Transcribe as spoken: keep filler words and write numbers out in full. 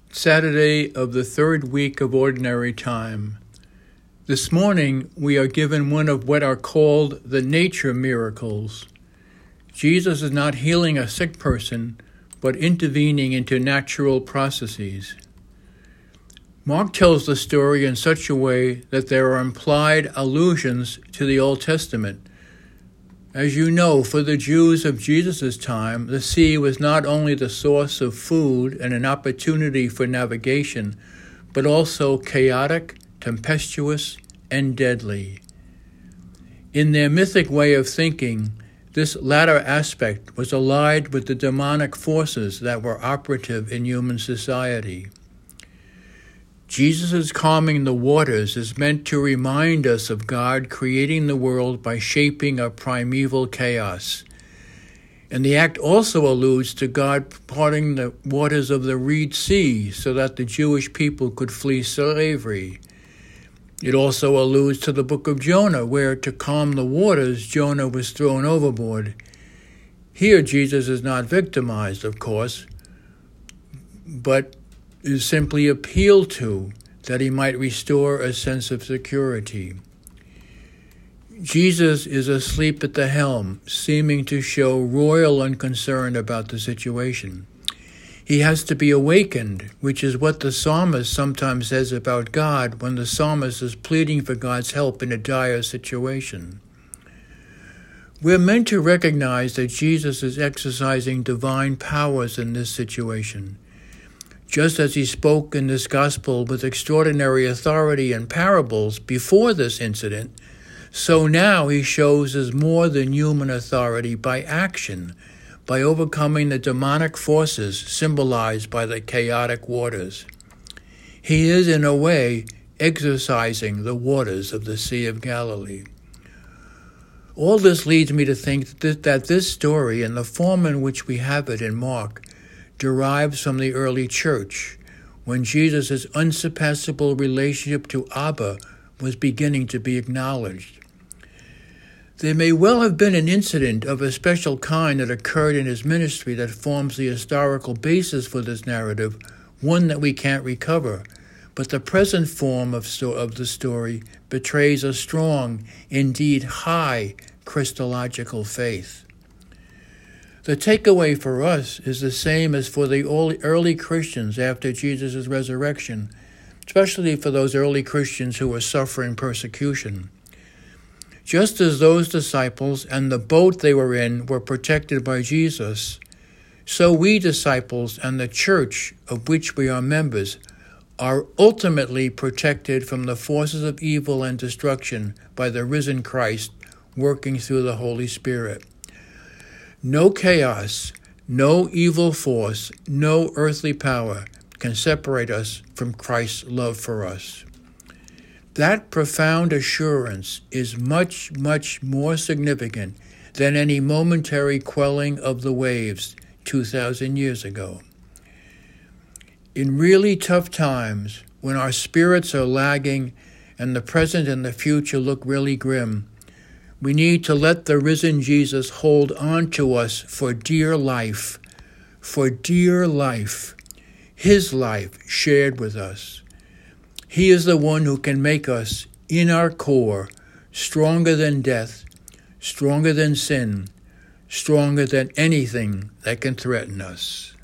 Saturday of the third week of Ordinary Time. This morning we are given one of what are called the nature miracles. Jesus is not healing a sick person, but intervening into natural processes. Mark tells the story in such a way that there are implied allusions to the Old Testament. As you know, for the Jews of Jesus' time, the sea was not only the source of food and an opportunity for navigation, but also chaotic, tempestuous, and deadly. In their mythic way of thinking, this latter aspect was allied with the demonic forces that were operative in human society. Jesus' calming the waters is meant to remind us of God creating the world by shaping a primeval chaos. And the act also alludes to God parting the waters of the Reed Sea so that the Jewish people could flee slavery. It also alludes to the book of Jonah, where to calm the waters, Jonah was thrown overboard. Here, Jesus is not victimized, of course, but is simply appealed to that he might restore a sense of security. Jesus is asleep at the helm, seeming to show royal unconcern about the situation. He has to be awakened, which is what the psalmist sometimes says about God when the psalmist is pleading for God's help in a dire situation. We're meant to recognize that Jesus is exercising divine powers in this situation. Just as he spoke in this gospel with extraordinary authority in parables before this incident, so now he shows his more than human authority by action, by overcoming the demonic forces symbolized by the chaotic waters. He is, in a way, exorcising the waters of the Sea of Galilee. All this leads me to think that this story, in the form in which we have it in Mark, derives from the early church, when Jesus' unsurpassable relationship to Abba was beginning to be acknowledged. There may well have been an incident of a special kind that occurred in his ministry that forms the historical basis for this narrative, one that we can't recover, but the present form of, sto- of the story betrays a strong, indeed high, Christological faith. The takeaway for us is the same as for the early Christians after Jesus' resurrection, especially for those early Christians who were suffering persecution. Just as those disciples and the boat they were in were protected by Jesus, so we disciples and the church of which we are members are ultimately protected from the forces of evil and destruction by the risen Christ working through the Holy Spirit. No chaos, no evil force, no earthly power can separate us from Christ's love for us. That profound assurance is much, much more significant than any momentary quelling of the waves two thousand years ago. In really tough times, when our spirits are lagging and the present and the future look really grim, we need to let the risen Jesus hold on to us for dear life, for dear life, his life shared with us. He is the one who can make us, in our core, stronger than death, stronger than sin, stronger than anything that can threaten us.